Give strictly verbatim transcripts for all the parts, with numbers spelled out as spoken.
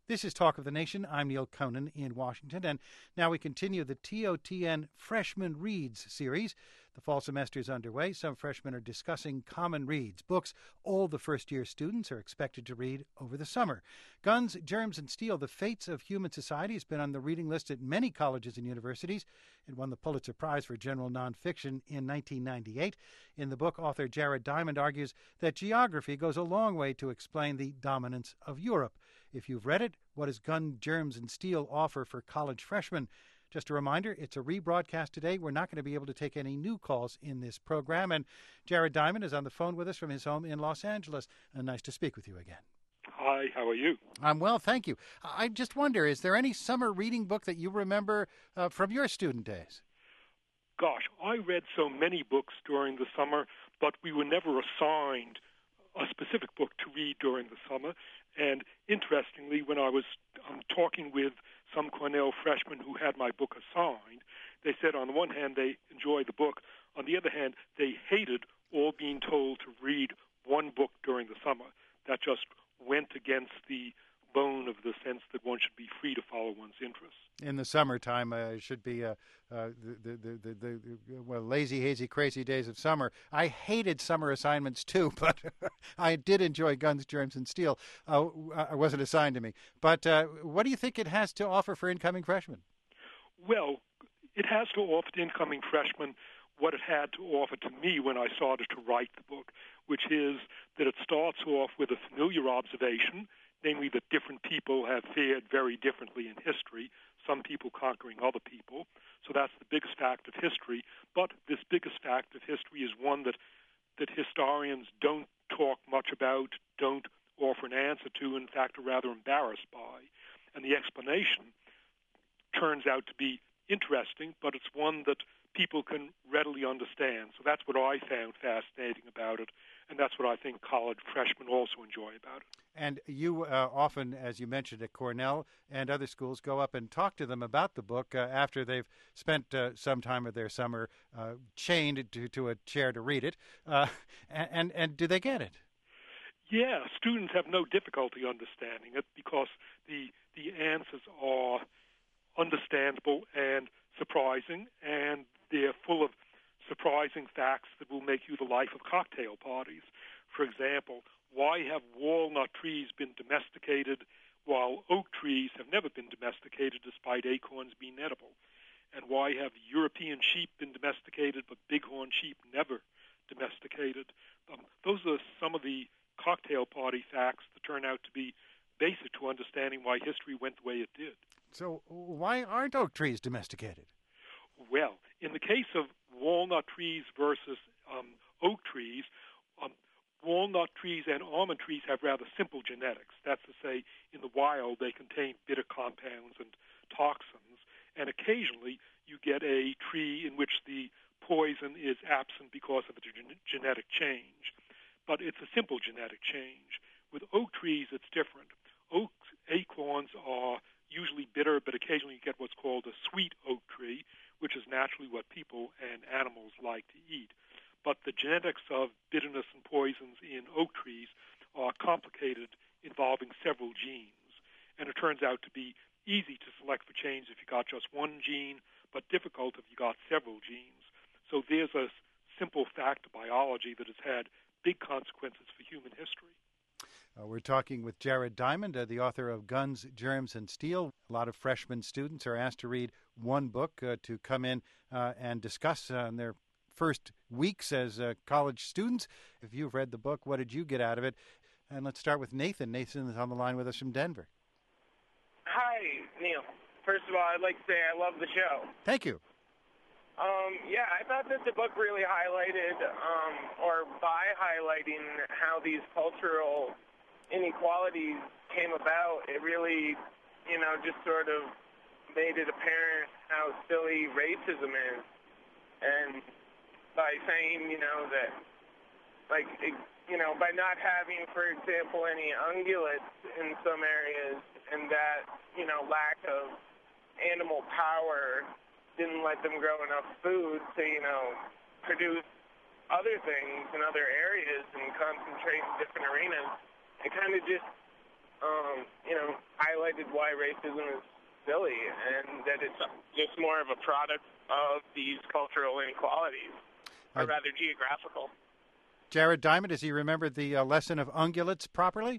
This is Talk of the Nation. I'm Neil Conan in Washington, and now we continue the T O T N Freshman Reads series. The fall semester is underway. Some freshmen are discussing common reads, books all the first-year students are expected to read over the summer. Guns, Germs, and Steel, The Fates of Human Society has been on the reading list at many colleges and universities. It won the Pulitzer Prize for General Nonfiction in nineteen ninety-eight. In the book, author Jared Diamond argues that geography goes a long way to explain the dominance of Europe. If you've read it, what does Gun, Germs, and Steel offer for college freshmen? Just a reminder, it's a rebroadcast today. We're not going to be able to take any new calls in this program. And Jared Diamond is on the phone with us from his home in Los Angeles. Uh, nice to speak with you again. Hi, how are you? I'm well, thank you. I just wonder, is there any summer reading book that you remember uh, from your student days? Gosh, I read so many books during the summer, but we were never assigned a specific book to read during the summer. And interestingly, when I was um, talking with some Cornell freshmen who had my book assigned, they said on the one hand they enjoyed the book, on the other hand they hated all being told to read one book during the summer. That just went against the bone of the sense that one should be free to follow one's interests. In the summertime, uh, it should be uh, uh, the, the, the, the, the well, lazy, hazy, crazy days of summer. I hated summer assignments, too, but I did enjoy Guns, Germs, and Steel. Uh, it wasn't assigned to me. But uh, what do you think it has to offer for incoming freshmen? Well, it has to offer to incoming freshmen what it had to offer to me when I started to write the book, which is that it starts off with a familiar observation, namely that different people have fared very differently in history, some people conquering other people. So that's the biggest fact of history. But this biggest fact of history is one that, that historians don't talk much about, don't offer an answer to, in fact, are rather embarrassed by. And the explanation turns out to be interesting, but it's one that people can readily understand. So that's what I found fascinating about it, and that's what I think college freshmen also enjoy about it. And you uh, often, as you mentioned, at Cornell and other schools, go up and talk to them about the book uh, after they've spent uh, some time of their summer uh, chained to, to a chair to read it. Uh, and, and do they get it? Yeah, students have no difficulty understanding it because the the answers are understandable and surprising, and they're full of surprising facts that will make you the life of cocktail parties. For example, why have walnut trees been domesticated while oak trees have never been domesticated despite acorns being edible? And why have European sheep been domesticated but bighorn sheep never domesticated? Um, those are some of the cocktail party facts that turn out to be basic to understanding why history went the way it did. So why aren't oak trees domesticated? Well, in the case of walnut trees versus um, oak trees, um, walnut trees and almond trees have rather simple genetics. That's to say, in the wild, they contain bitter compounds and toxins, and occasionally you get a tree in which the poison is absent because of a gen- genetic change. But it's a simple genetic change. With oak trees, it's different. Oak acorns are usually bitter, but occasionally you get what's called a sweet oak tree, which is naturally what people and animals like to eat. But the genetics of bitterness and poisons in oak trees are complicated, involving several genes. And it turns out to be easy to select for change if you got just one gene, but difficult if you got several genes. So there's a simple fact of biology that has had big consequences for human history. Uh, we're talking with Jared Diamond, uh, the author of Guns, Germs, and Steel. A lot of freshman students are asked to read one book uh, to come in uh, and discuss uh, in their first weeks as uh, college students. If you've read the book, what did you get out of it? And let's start with Nathan. Nathan is on the line with us from Denver. Hi, Neil. First of all, I'd like to say I love the show. Thank you. Um, yeah, I thought that the book really highlighted, um, or by highlighting how these cultural inequalities came about, it really, you know, just sort of made it apparent how silly racism is. And by saying, you know, that, like, it, you know, by not having, for example, any ungulates in some areas, and that, you know, lack of animal power didn't let them grow enough food to, you know, produce other things in other areas and concentrate in different arenas. It kind of just, um, you know, I highlighted why racism is silly and that it's just more of a product of these cultural inequalities, or uh, rather geographical. Jared Diamond, does he remember the uh, lesson of ungulates properly?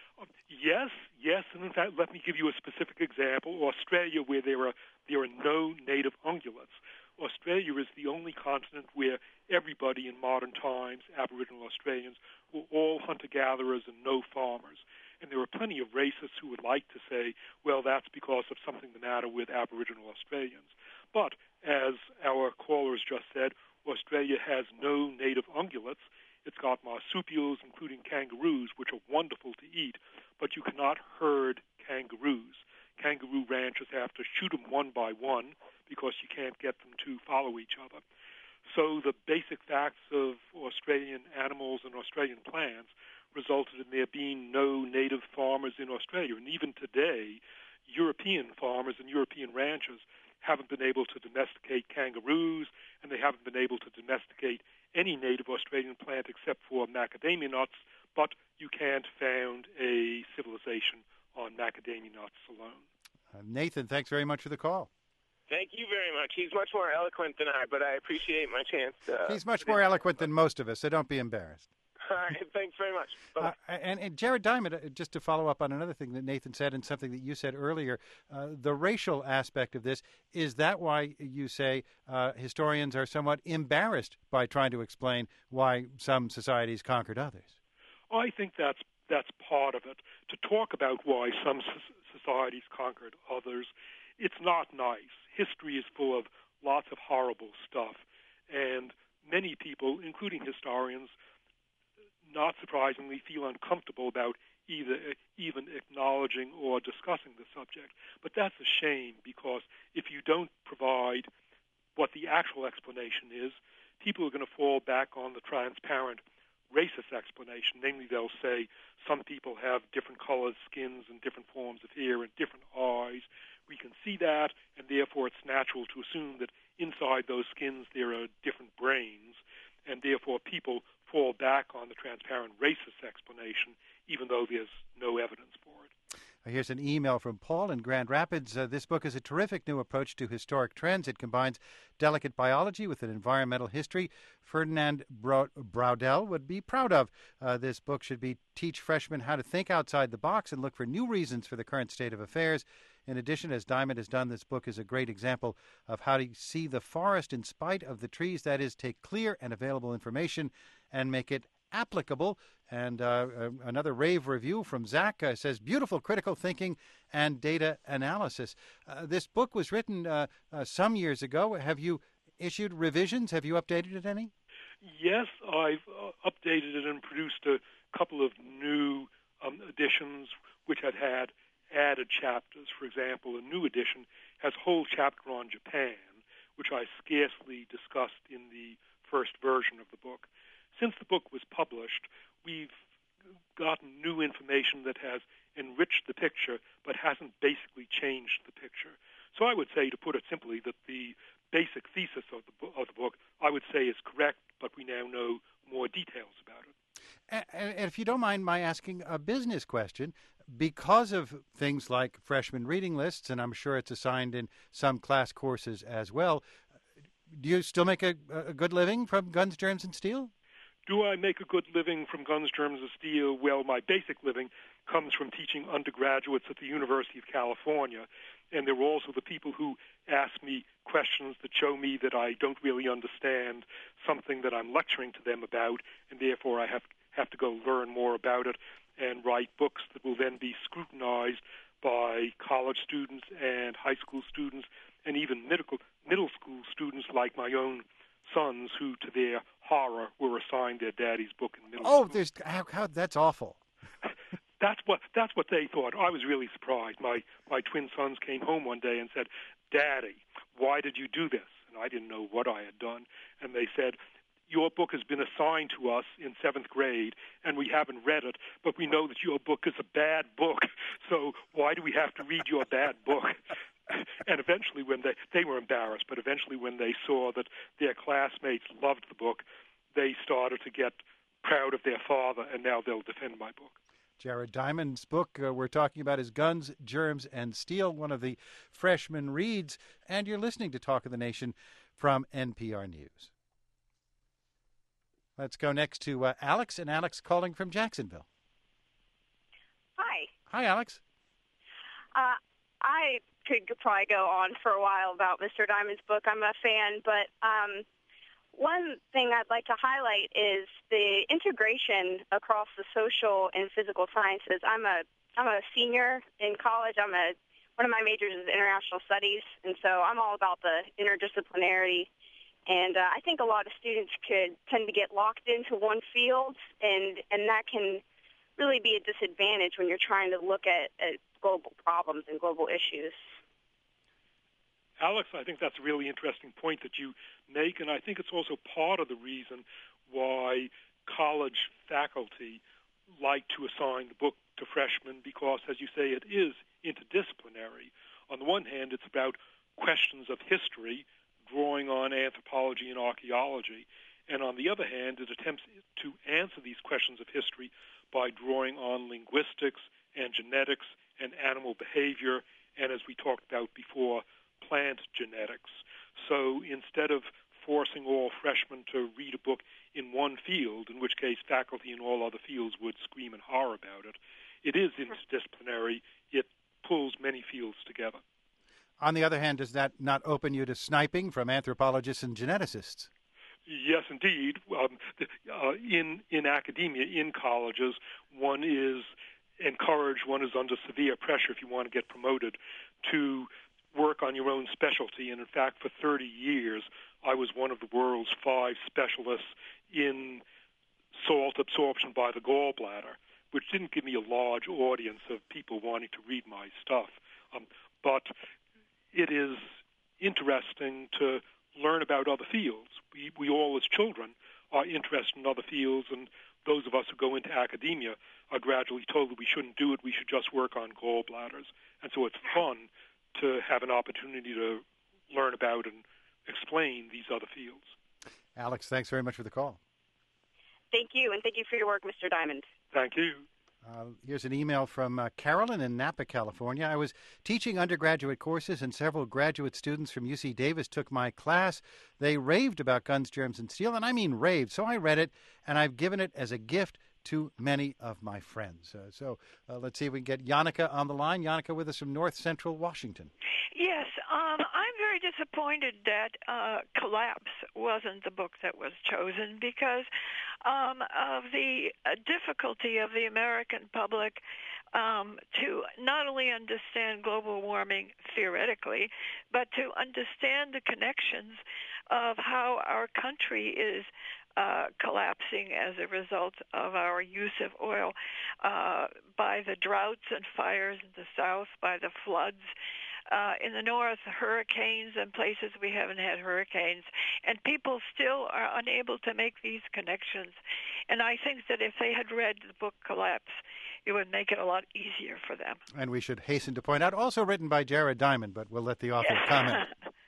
Yes, yes, and in fact, let me give you a specific example. Australia, where there are there are no native ungulates. Australia is the only continent where everybody in modern times, Aboriginal Australians, were all hunter-gatherers and no farmers. And there are plenty of racists who would like to say, well, that's because of something the matter with Aboriginal Australians. But as our callers just said, Australia has no native ungulates. It's got marsupials, including kangaroos, which are wonderful to eat, but you cannot herd kangaroos. Kangaroo ranchers have to shoot them one by one because you can't get them to follow each other. So the basic facts of Australian animals and Australian plants resulted in there being no native farmers in Australia. And even today, European farmers and European ranchers haven't been able to domesticate kangaroos, and they haven't been able to domesticate any native Australian plant except for macadamia nuts, but you can't found a civilization on macadamia nuts alone. Uh, Nathan, thanks very much for the call. Thank you very much. He's much more eloquent than I, but I appreciate my chance. To, He's much more eloquent than most of us, so don't be embarrassed. All right, thanks very much. Uh, and, and Jared Diamond, uh, just to follow up on another thing that Nathan said and something that you said earlier, uh, the racial aspect of this, is that why you say uh, historians are somewhat embarrassed by trying to explain why some societies conquered others? I think that's that's part of it. To talk about why some societies conquered others, it's not nice. History is full of lots of horrible stuff, and many people, including historians, not surprisingly, feel uncomfortable about either even acknowledging or discussing the subject. But that's a shame, because if you don't provide what the actual explanation is, people are going to fall back on the transparent racist explanation. Namely, they'll say some people have different colors, skins, and different forms of hair and different eyes. We can see that, and therefore it's natural to assume that inside those skins there are different brains, and therefore people fall back on the transparent racist explanation, even though there's no evidence for it. Here's an email from Paul in Grand Rapids. Uh, this book is a terrific new approach to historic trends. It combines delicate biology with an environmental history Ferdinand Bro- Braudel would be proud of. Uh, this book should be teach freshmen how to think outside the box and look for new reasons for the current state of affairs. In addition, as Diamond has done, this book is a great example of how to see the forest in spite of the trees. That is, take clear and available information and make it applicable. And uh, uh, another rave review from Zach uh, says, beautiful critical thinking and data analysis. Uh, this book was written uh, uh, some years ago. Have you issued revisions? Have you updated it any? Yes, I've uh, updated it and produced a couple of new um, editions which had had added chapters. For example, a new edition has a whole chapter on Japan, which I scarcely discussed in the first version of the book. Since the book was published, we've gotten new information that has enriched the picture but hasn't basically changed the picture. So I would say, to put it simply, that the basic thesis of the, bo- of the book, I would say, is correct, but we now know more details about it. And, and if you don't mind my asking a business question, because of things like freshman reading lists, and I'm sure it's assigned in some class courses as well, do you still make a, a good living from Guns, Germs, and Steel? Do I make a good living from Guns, Germs, and Steel? Well, my basic living comes from teaching undergraduates at the University of California, and there are also the people who ask me questions that show me that I don't really understand something that I'm lecturing to them about, and therefore I have, have to go learn more about it and write books that will then be scrutinized by college students and high school students and even middle, middle school students like my own sons, who, to their horror, were assigned their daddy's book in middle oh, school. Oh, there's how, how that's awful. That's what that's what they thought. I was really surprised. My my twin sons came home one day and said, "Daddy, why did you do this?" And I didn't know what I had done. And they said, "Your book has been assigned to us in seventh grade, and we haven't read it, but we know that your book is a bad book. So why do we have to read your bad book?" And eventually, when they they were embarrassed, but eventually when they saw that their classmates loved the book, they started to get proud of their father, and now they'll defend my book. Jared Diamond's book uh, we're talking about is Guns, Germs, and Steel, one of the freshman reads. And you're listening to Talk of the Nation from N P R News. Let's go next to uh, Alex, and Alex calling from Jacksonville. Hi. Hi, Alex. Uh, I could probably go on for a while about Mister Diamond's book. I'm a fan, but um, one thing I'd like to highlight is the integration across the social and physical sciences. I'm a I'm a senior in college. I'm a one of my majors is international studies, and so I'm all about the interdisciplinarity. And uh, I think a lot of students could tend to get locked into one field, and, and that can really be a disadvantage when you're trying to look at, at global problems and global issues. Alex, I think that's a really interesting point that you make, and I think it's also part of the reason why college faculty like to assign the book to freshmen because, as you say, it is interdisciplinary. On the one hand, it's about questions of history, drawing on anthropology and archaeology, and on the other hand, it attempts to answer these questions of history by drawing on linguistics and genetics and animal behavior, and as we talked about before, plant genetics. So instead of forcing all freshmen to read a book in one field, in which case faculty in all other fields would scream in horror about it, it is interdisciplinary. It pulls many fields together. On the other hand, does that not open you to sniping from anthropologists and geneticists? Yes, indeed. Um, uh, in in academia, in colleges, one is encouraged, one is under severe pressure if you want to get promoted, to work on your own specialty. And in fact, for thirty years, I was one of the world's five specialists in salt absorption by the gallbladder, which didn't give me a large audience of people wanting to read my stuff. Um, but it is interesting to learn about other fields. We, we all, as children, are interested in other fields, and those of us who go into academia are gradually told that we shouldn't do it, we should just work on gallbladders. And so it's fun to have an opportunity to learn about and explain these other fields. Alex, thanks very much for the call. Thank you, and thank you for your work, Mister Diamond. Thank you. Uh, here's an email from uh, Carolyn in Napa, California. I was teaching undergraduate courses, and several graduate students from U C Davis took my class. They raved about Guns, Germs, and Steel, and I mean raved. So I read it, and I've given it as a gift to many of my friends. Uh, so uh, let's see if we can get Yannicka on the line. Yannicka with us from North Central Washington. Yes, um, I'm very disappointed that uh, Collapse wasn't the book that was chosen because um, of the uh, difficulty of the American public um, to not only understand global warming theoretically, but to understand the connections of how our country is uh, collapsing as a result of our use of oil uh, by the droughts and fires in the south, by the floods. Uh, in the north, hurricanes and places we haven't had hurricanes, and people still are unable to make these connections. And I think that if they had read the book Collapse, it would make it a lot easier for them. And we should hasten to point out, also written by Jared Diamond, but we'll let the author comment.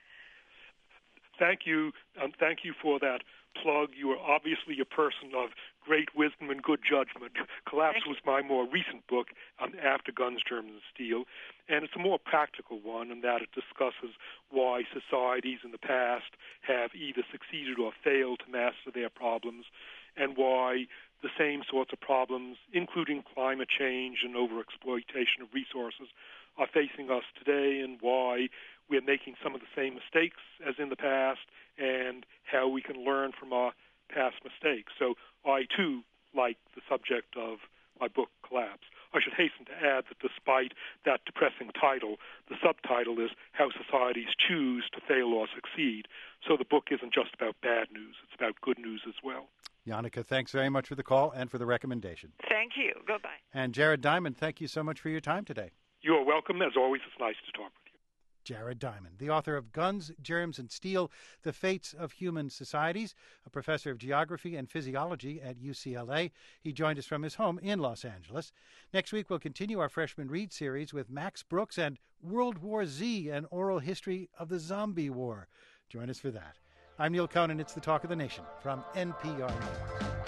Thank you. Um, thank you for that plug. You are obviously a person of great wisdom and good judgment. Collapse was my more recent book um, after Guns, Germs, and Steel, and it's a more practical one in that it discusses why societies in the past have either succeeded or failed to master their problems, and why the same sorts of problems, including climate change and overexploitation of resources, are facing us today, and why we're making some of the same mistakes as in the past, and how we can learn from our past mistakes. So I, too, like the subject of my book, Collapse. I should hasten to add that despite that depressing title, the subtitle is How Societies Choose to Fail or Succeed. So the book isn't just about bad news, it's about good news as well. Yannicka, thanks very much for the call and for the recommendation. Thank you. Goodbye. And Jared Diamond, thank you so much for your time today. You are welcome. As always, it's nice to talk with you. Jared Diamond, the author of Guns, Germs, and Steel, The Fates of Human Societies, a professor of geography and physiology at U C L A. He joined us from his home in Los Angeles. Next week, we'll continue our Freshman Read series with Max Brooks and World War Z, an oral history of the zombie war. Join us for that. I'm Neil Conan. It's the Talk of the Nation from N P R News.